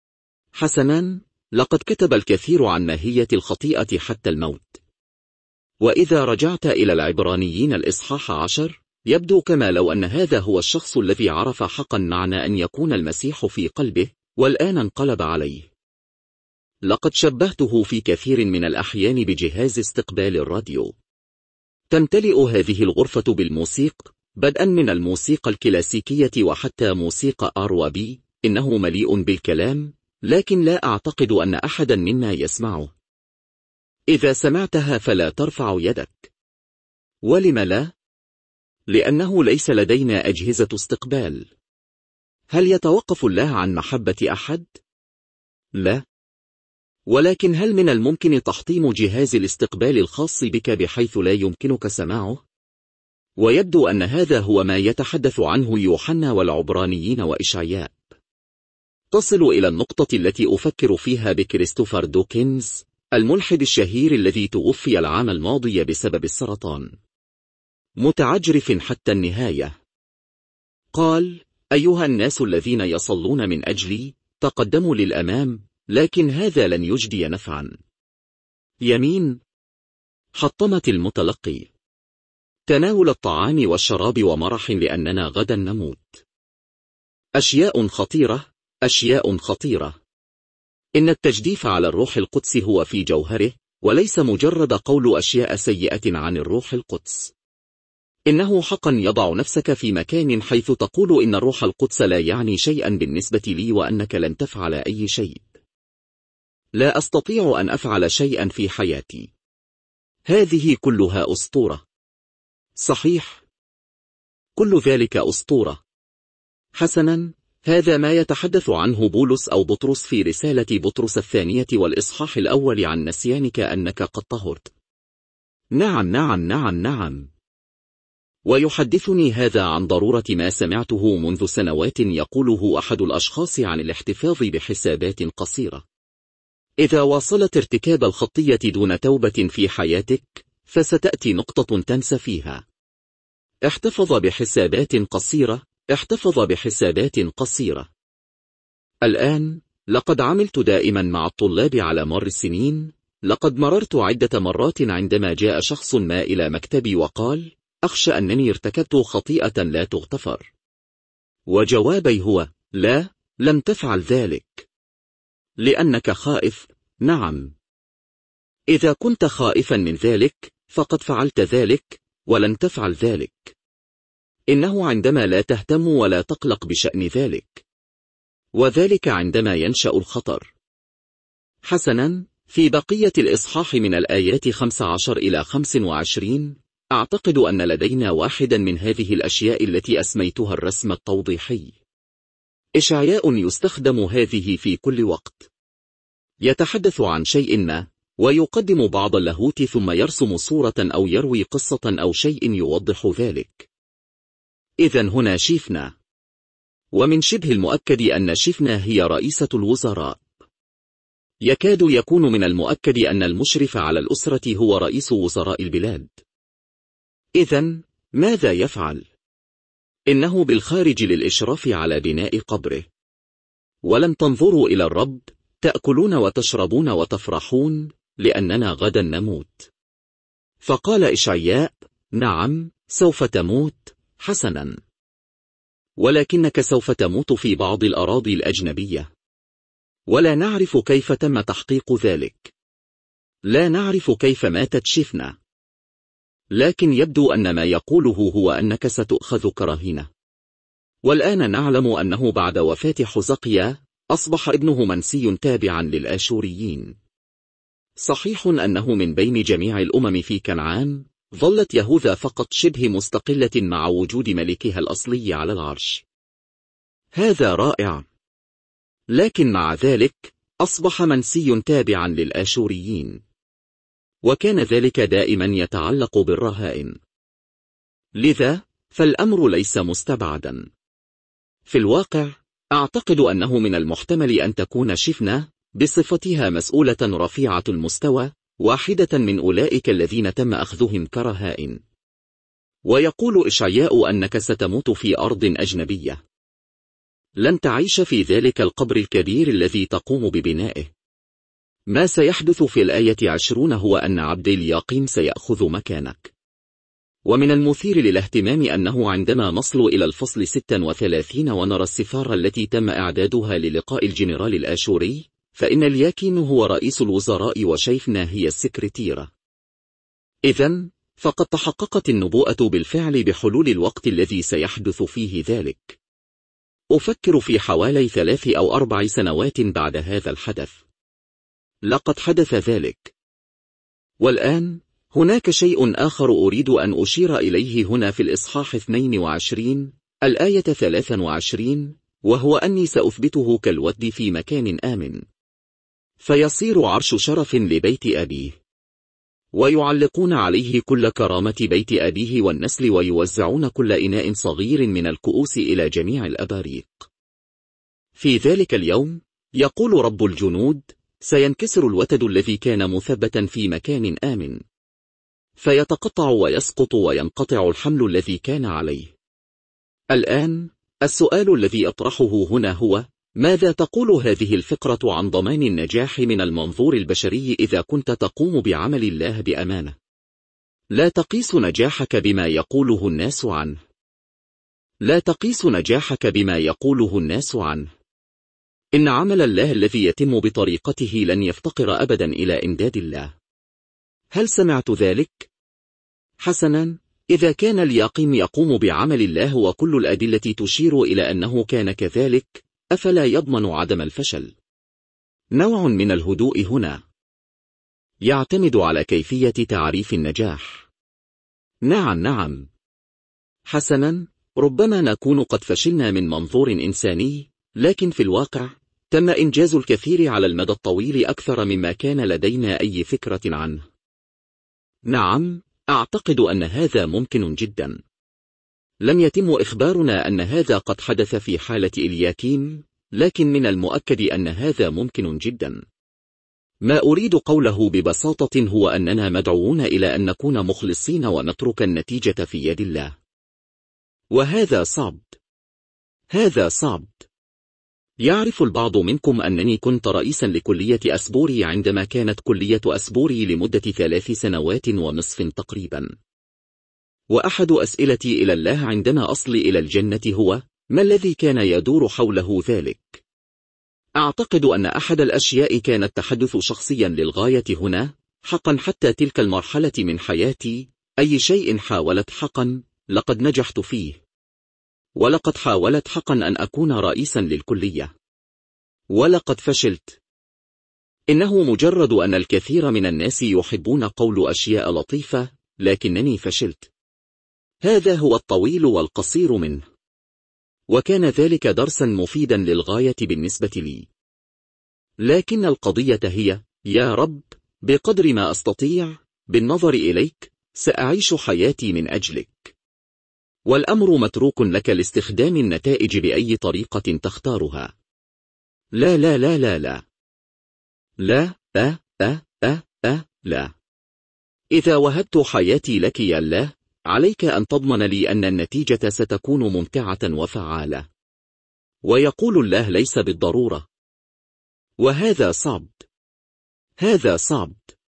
حسنا، لقد كتب الكثير عن ماهية الخطيئة حتى الموت. وإذا رجعت إلى العبرانيين الإصحاح عشر، يبدو كما لو أن هذا هو الشخص الذي عرف حقا معنى أن يكون المسيح في قلبه، والآن انقلب عليه. لقد شبهته في كثير من الأحيان بجهاز استقبال الراديو. تمتلئ هذه الغرفة بالموسيق، بدءا من الموسيقى الكلاسيكية وحتى موسيقى آر وبي. إنه مليء بالكلام، لكن لا أعتقد أن أحدا منا يسمعه. إذا سمعتها فلا ترفع يدك. ولم لا؟ لأنه ليس لدينا أجهزة استقبال. هل يتوقف الله عن محبة أحد؟ لا. ولكن هل من الممكن تحطيم جهاز الاستقبال الخاص بك بحيث لا يمكنك سماعه؟ ويبدو أن هذا هو ما يتحدث عنه يوحنا والعبرانيين وإشعياء. تصل إلى النقطة التي أفكر فيها بكريستوفر دوكنز، الملحد الشهير الذي توفي العام الماضي بسبب السرطان. متعجرف حتى النهاية. قال: أيها الناس الذين يصلون من أجلي، تقدموا للأمام، لكن هذا لن يجدي نفعا. يمين. حطمت المتلقي. تناول الطعام والشراب ومرح لأننا غدا نموت. أشياء خطيرة، أشياء خطيرة. إن التجديف على الروح القدس هو في جوهره، وليس مجرد قول أشياء سيئة عن الروح القدس. إنه حقا يضع نفسك في مكان حيث تقول إن الروح القدس لا يعني شيئا بالنسبة لي، وأنك لن تفعل أي شيء. لا أستطيع أن أفعل شيئا في حياتي. هذه كلها أسطورة. صحيح. كل ذلك أسطورة. حسنا، هذا ما يتحدث عنه بولس أو بطرس في رسالة بطرس الثانية والإصحاح الأول عن نسيانك أنك قد طهرت. نعم نعم نعم نعم. ويحدثني هذا عن ضرورة ما سمعته منذ سنوات يقوله أحد الأشخاص عن الاحتفاظ بحسابات قصيرة. إذا واصلت ارتكاب الخطية دون توبة في حياتك، فستأتي نقطة تنسى فيها. احتفظ بحسابات قصيرة، احتفظ بحسابات قصيرة. الآن، لقد عملت دائما مع الطلاب على مر السنين. لقد مررت عدة مرات عندما جاء شخص ما إلى مكتبي وقال: أخشى أنني ارتكبت خطيئة لا تغتفر. وجوابي هو: لا، لم تفعل ذلك. لأنك خائف. نعم. إذا كنت خائفا من ذلك فقد فعلت ذلك ولن تفعل ذلك. إنه عندما لا تهتم ولا تقلق بشأن ذلك، وذلك عندما ينشأ الخطر. حسنا، في بقية الإصحاح من الآيات خمس عشر إلى خمس وعشرين أعتقد أن لدينا واحدا من هذه الأشياء التي أسميتها الرسم التوضيحي. إشعياء يستخدم هذه في كل وقت. يتحدث عن شيء ما ويقدم بعض اللاهوت ثم يرسم صورة أو يروي قصة أو شيء يوضح ذلك. إذن هنا شيفنا، ومن شبه المؤكد أن شيفنا هي رئيسة الوزراء. يكاد يكون من المؤكد أن المشرف على الأسرة هو رئيس وزراء البلاد. إذن ماذا يفعل؟ إنه بالخارج للإشراف على بناء قبره. ولن تنظروا إلى الرب، تأكلون وتشربون وتفرحون، لأننا غدا نموت. فقال إشعياء: نعم، سوف تموت. حسنا، ولكنك سوف تموت في بعض الأراضي الأجنبية، ولا نعرف كيف تم تحقيق ذلك. لا نعرف كيف ماتت شيفنا، لكن يبدو أن ما يقوله هو أنك ستؤخذ كرهينة. والآن نعلم أنه بعد وفاة حزقيا أصبح ابنه منسي تابعا للآشوريين. صحيح أنه من بين جميع الأمم في كنعان ظلت يهوذا فقط شبه مستقلة مع وجود ملكها الأصلي على العرش. هذا رائع. لكن مع ذلك أصبح منسي تابعا للآشوريين، وكان ذلك دائما يتعلق بالرهائن. لذا فالأمر ليس مستبعدا. في الواقع أعتقد أنه من المحتمل أن تكون شيفنا بصفتها مسؤولة رفيعة المستوى واحدة من أولئك الذين تم أخذهم كرهائن. ويقول إشعياء أنك ستموت في أرض أجنبية. لن تعيش في ذلك القبر الكبير الذي تقوم ببنائه. ما سيحدث في الآية عشرون هو أن عبد الياقيم سيأخذ مكانك. ومن المثير للاهتمام أنه عندما نصل إلى الفصل ستة وثلاثين ونرى السفارة التي تم إعدادها للقاء الجنرال الآشوري، فإن الياكين هو رئيس الوزراء وشيفنا هي السكرتيرة. إذن فقد تحققت النبوءة بالفعل بحلول الوقت الذي سيحدث فيه ذلك. أفكر في حوالي ثلاث أو أربع سنوات بعد هذا الحدث. لقد حدث ذلك. والآن هناك شيء آخر أريد أن أشير إليه هنا في الإصحاح اثنين وعشرين الآية ثلاث وعشرين، وهو أني سأثبته كالود في مكان آمن، فيصير عرش شرف لبيت أبيه، ويعلقون عليه كل كرامة بيت أبيه والنسل، ويوزعون كل إناء صغير من الكؤوس إلى جميع الأباريق. في ذلك اليوم، يقول رب الجنود، سينكسر الوتد الذي كان مثبتا في مكان آمن، فيتقطع ويسقط وينقطع الحمل الذي كان عليه. الآن السؤال الذي أطرحه هنا هو: ماذا تقول هذه الفقرة عن ضمان النجاح من المنظور البشري إذا كنت تقوم بعمل الله بأمانة؟ لا تقيس نجاحك بما يقوله الناس عنه. لا تقيس نجاحك بما يقوله الناس عنه. إن عمل الله الذي يتم بطريقته لن يفتقر أبدا إلى إمداد الله. هل سمعت ذلك؟ حسنا، إذا كان الياقيم يقوم بعمل الله وكل الأدلة تشير إلى أنه كان كذلك، أفلا يضمن عدم الفشل؟ نوع من الهدوء هنا يعتمد على كيفية تعريف النجاح. نعم نعم. حسنا، ربما نكون قد فشلنا من منظور إنساني، لكن في الواقع تم إنجاز الكثير على المدى الطويل أكثر مما كان لدينا أي فكرة عنه. نعم، أعتقد أن هذا ممكن جدا. لم يتم إخبارنا أن هذا قد حدث في حالة إلياكيم، لكن من المؤكد أن هذا ممكن جدا. ما أريد قوله ببساطة هو أننا مدعوون إلى أن نكون مخلصين ونترك النتيجة في يد الله. وهذا صعب. هذا صعب. يعرف البعض منكم أنني كنت رئيسا لكلية أسبوري عندما كانت كلية أسبوري لمدة ثلاث سنوات ونصف تقريبا. وأحد أسئلتي إلى الله عندما أصل إلى الجنة هو: ما الذي كان يدور حوله ذلك؟ أعتقد أن أحد الأشياء كانت تحدث شخصيا للغاية هنا، حقا حتى تلك المرحلة من حياتي أي شيء حاولت حقا لقد نجحت فيه، ولقد حاولت حقا أن أكون رئيسا للكلية، ولقد فشلت. إنه مجرد أن الكثير من الناس يحبون قول أشياء لطيفة، لكنني فشلت. هذا هو الطويل والقصير منه، وكان ذلك درسا مفيدا للغاية بالنسبة لي. لكن القضية هي، يا رب، بقدر ما أستطيع بالنظر إليك سأعيش حياتي من أجلك، والأمر متروك لك لاستخدام النتائج بأي طريقة تختارها. لا لا لا لا لا لا أه أه أه أه لا. إذا وهبت حياتي لك يا الله، عليك أن تضمن لي أن النتيجة ستكون ممتعة وفعالة. ويقول الله ليس بالضرورة. وهذا صعب. هذا صعب.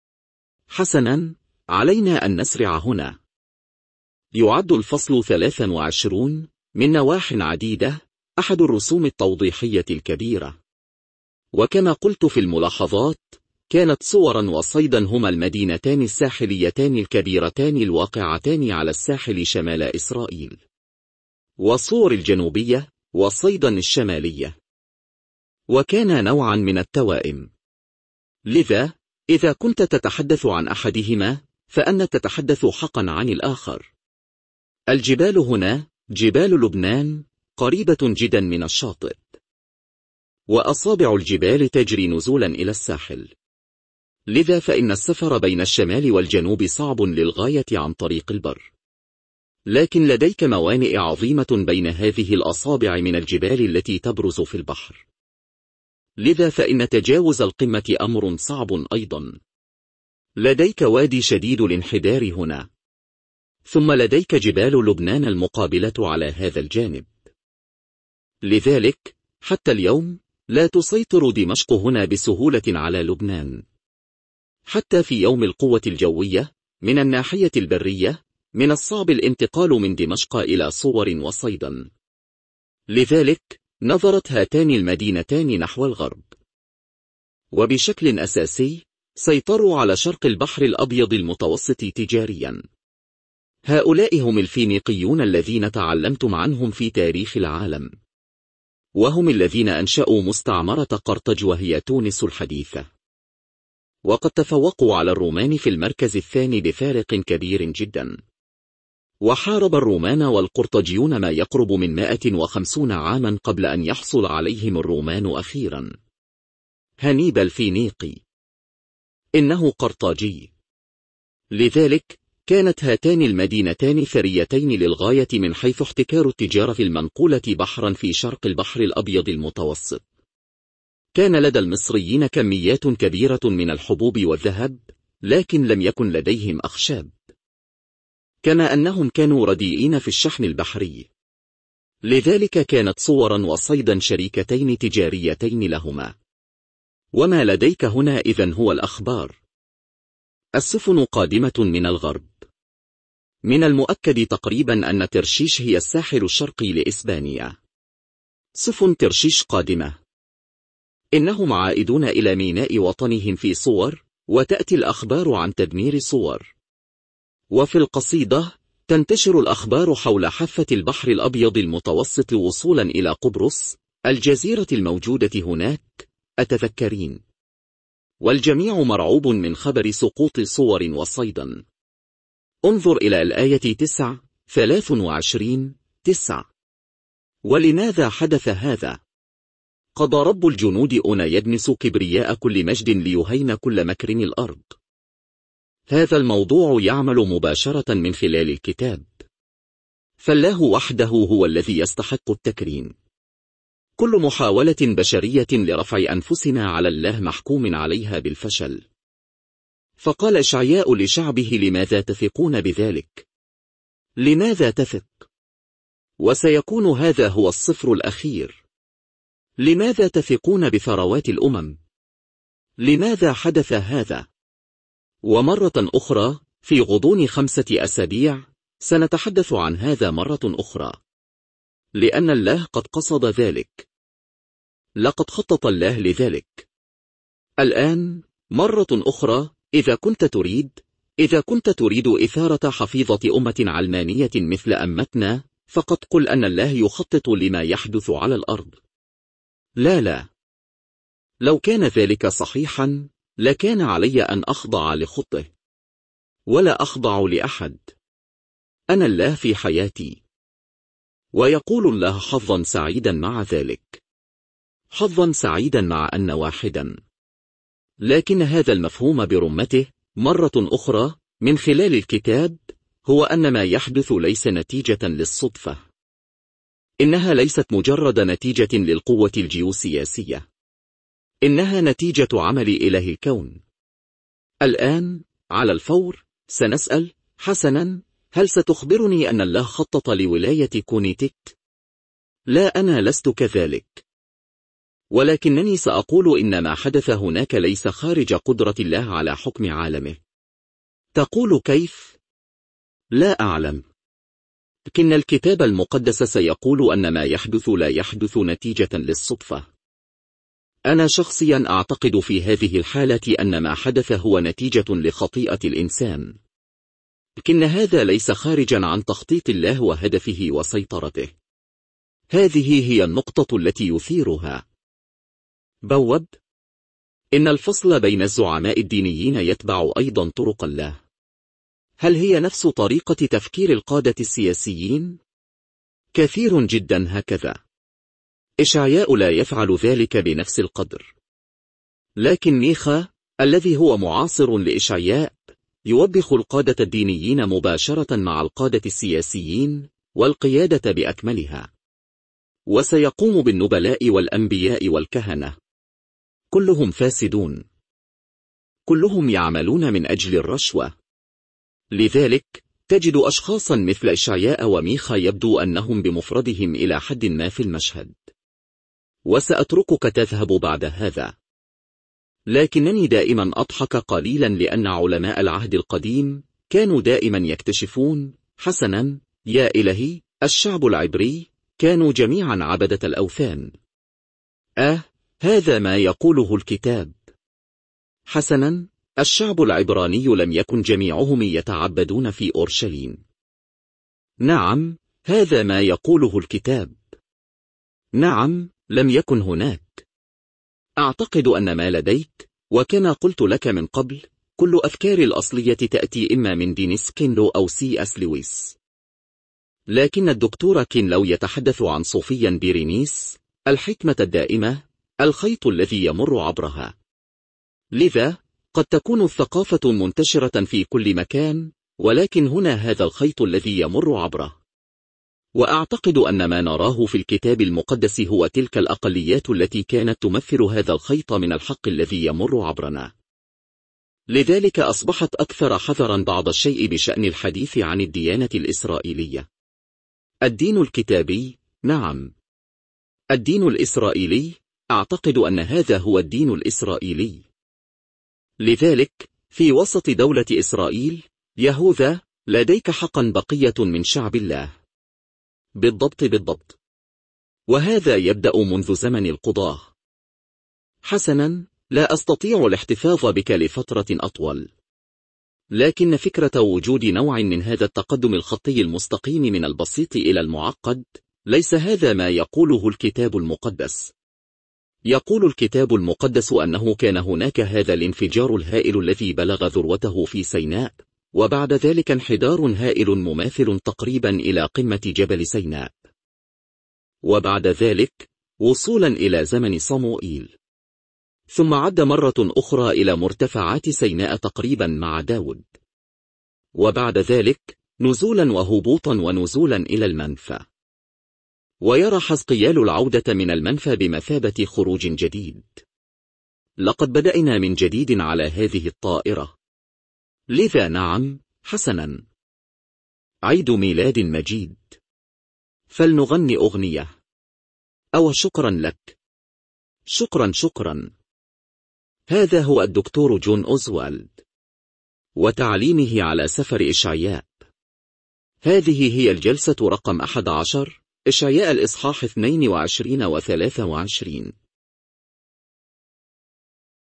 حسنا، علينا أن نسرع هنا. يعد الفصل ثلاثة وعشرون من نواح عديدة أحد الرسوم التوضيحية الكبيرة. وكما قلت في الملاحظات، كانت صورا وصيدا هما المدينتان الساحليتان الكبيرتان الواقعتان على الساحل شمال إسرائيل، وصور الجنوبية وصيدا الشمالية، وكان نوعا من التوائم. لذا إذا كنت تتحدث عن أحدهما فأنت تتحدث حقا عن الآخر. الجبال هنا جبال لبنان قريبة جدا من الشاطئ، وأصابع الجبال تجري نزولا إلى الساحل. لذا فإن السفر بين الشمال والجنوب صعب للغاية عن طريق البر، لكن لديك موانئ عظيمة بين هذه الأصابع من الجبال التي تبرز في البحر. لذا فإن تجاوز القمة أمر صعب أيضا. لديك وادي شديد الانحدار هنا، ثم لديك جبال لبنان المقابلة على هذا الجانب. لذلك حتى اليوم لا تسيطر دمشق هنا بسهولة على لبنان. حتى في يوم القوة الجوية من الناحية البرية من الصعب الانتقال من دمشق إلى صور وصيدا. لذلك نظرت هاتان المدينتان نحو الغرب، وبشكل أساسي سيطروا على شرق البحر الأبيض المتوسط تجاريا. هؤلاء هم الفينيقيون الذين تعلمتم عنهم في تاريخ العالم، وهم الذين أنشأوا مستعمرة قرطج وهي تونس الحديثة، وقد تفوقوا على الرومان في المركز الثاني بفارق كبير جدا. وحارب الرومان والقرطجيون ما يقرب من مائة وخمسين عاما قبل أن يحصل عليهم الرومان أخيرا. هنيبال الفينيقي إنه قرطاجي. لذلك كانت هاتان المدينتان ثريتين للغاية من حيث احتكار التجارة المنقولة بحرا في شرق البحر الأبيض المتوسط. كان لدى المصريين كميات كبيرة من الحبوب والذهب، لكن لم يكن لديهم أخشاب، كما أنهم كانوا رديئين في الشحن البحري. لذلك كانت صورا وصيدا شريكتين تجاريتين لهما. وما لديك هنا إذن هو الأخبار. السفن قادمة من الغرب. من المؤكد تقريبا أن ترشيش هي الساحل الشرقي لإسبانيا. سفن ترشيش قادمة. إنهم عائدون إلى ميناء وطنهم في صور، وتأتي الأخبار عن تدمير صور. وفي القصيدة تنتشر الأخبار حول حافة البحر الأبيض المتوسط وصولا إلى قبرص، الجزيرة الموجودة هناك، أتذكرين؟ والجميع مرعوب من خبر سقوط صور وصيدا. انظر إلى الآية تسع ثلاث وعشرين تسع. ولماذا حدث هذا؟ قضى رب الجنود أن يدنس كبرياء كل مجد ليهين كل مكر الأرض. هذا الموضوع يعمل مباشرة من خلال الكتاب. فالله وحده هو الذي يستحق التكريم. كل محاولة بشرية لرفع أنفسنا على الله محكوم عليها بالفشل. فقال إشعياء لشعبه: لماذا تثقون بذلك؟ لماذا تثق؟ وسيكون هذا هو الصفر الأخير. لماذا تثقون بثروات الأمم؟ لماذا حدث هذا؟ ومرة أخرى في غضون خمسة أسابيع سنتحدث عن هذا مرة أخرى، لأن الله قد قصد ذلك. لقد خطط الله لذلك. الآن مرة أخرى إذا كنت تريد إذا كنت تريد إثارة حفيظة أمة علمانية مثل أمتنا، فقد قل أن الله يخطط لما يحدث على الأرض. لا لا، لو كان ذلك صحيحا لكان علي أن أخضع لخطه، ولا أخضع لأحد. أنا الله في حياتي. ويقول الله حظا سعيدا مع ذلك، حظا سعيدا مع أن واحدا. لكن هذا المفهوم برمته مرة أخرى من خلال الكتاب هو أن ما يحدث ليس نتيجة للصدفة، إنها ليست مجرد نتيجة للقوة الجيوسياسية، إنها نتيجة عمل إله الكون. الآن على الفور سنسأل: حسنا، هل ستخبرني أن الله خطط لولاية كونيتيك؟ لا، أنا لست كذلك، ولكنني سأقول إن ما حدث هناك ليس خارج قدرة الله على حكم عالمه. تقول كيف؟ لا أعلم، لكن الكتاب المقدس سيقول أن ما يحدث لا يحدث نتيجة للصدفة. أنا شخصيا أعتقد في هذه الحالة أن ما حدث هو نتيجة لخطيئة الإنسان، لكن هذا ليس خارجا عن تخطيط الله وهدفه وسيطرته. هذه هي النقطة التي يثيرها. بوب: إن الفصل بين الزعماء الدينيين يتبع أيضا طرق الله. هل هي نفس طريقة تفكير القادة السياسيين؟ كثير جدا هكذا. إشعياء لا يفعل ذلك بنفس القدر، لكن ميخا الذي هو معاصر لإشعياء يوبخ القادة الدينيين مباشرة مع القادة السياسيين والقيادة بأكملها، وسيقوم بالنبلاء والأنبياء والكهنة. كلهم فاسدون، كلهم يعملون من أجل الرشوة. لذلك تجد أشخاصا مثل إشعياء وميخا يبدو أنهم بمفردهم إلى حد ما في المشهد. وسأتركك تذهب بعد هذا، لكنني دائما أضحك قليلا لأن علماء العهد القديم كانوا دائما يكتشفون: حسنا يا إلهي، الشعب العبري كانوا جميعا عبدة الأوثان. آه، هذا ما يقوله الكتاب. حسنا، الشعب العبراني لم يكن جميعهم يتعبدون في أورشليم. نعم، هذا ما يقوله الكتاب. نعم، لم يكن هناك. أعتقد أن ما لديك، وكما قلت لك من قبل، كل أفكار الأصلية تأتي إما من دينيس كينلو أو سي أس لويس. لكن الدكتور كينلو يتحدث عن صوفيا بيرينيس، الحكمة الدائمة، الخيط الذي يمر عبرها. لذا قد تكون الثقافة منتشرة في كل مكان، ولكن هنا هذا الخيط الذي يمر عبره. وأعتقد أن ما نراه في الكتاب المقدس هو تلك الأقليات التي كانت تمثل هذا الخيط من الحق الذي يمر عبرنا. لذلك أصبحت أكثر حذرا بعض الشيء بشأن الحديث عن الديانة الإسرائيلية. الدين الكتابي، نعم. الدين الإسرائيلي، أعتقد أن هذا هو الدين الإسرائيلي. لذلك في وسط دولة إسرائيل، يهوذا، لديك حقا بقية من شعب الله. بالضبط بالضبط. وهذا يبدأ منذ زمن القضاة. حسنا، لا أستطيع الاحتفاظ بك لفترة أطول، لكن فكرة وجود نوع من هذا التقدم الخطي المستقيم من البسيط إلى المعقد، ليس هذا ما يقوله الكتاب المقدس. يقول الكتاب المقدس أنه كان هناك هذا الانفجار الهائل الذي بلغ ذروته في سيناء، وبعد ذلك انحدار هائل مماثل تقريبا إلى قمة جبل سيناء، وبعد ذلك وصولا إلى زمن صموئيل، ثم عد مرة أخرى إلى مرتفعات سيناء تقريبا مع داود، وبعد ذلك نزولا وهبوطا ونزولا إلى المنفى. ويرى حزقيال العودة من المنفى بمثابة خروج جديد. لقد بدأنا من جديد على هذه الطائرة. لذا نعم، حسنا، عيد ميلاد مجيد. فلنغني أغنية. أو شكرا لك. شكرا شكرا. هذا هو الدكتور جون أوزوالد وتعليمه على سفر إشعياء. هذه هي الجلسة رقم أحد عشر، إشعياء الإصحاح اثنين وعشرين وثلاثة وعشرين.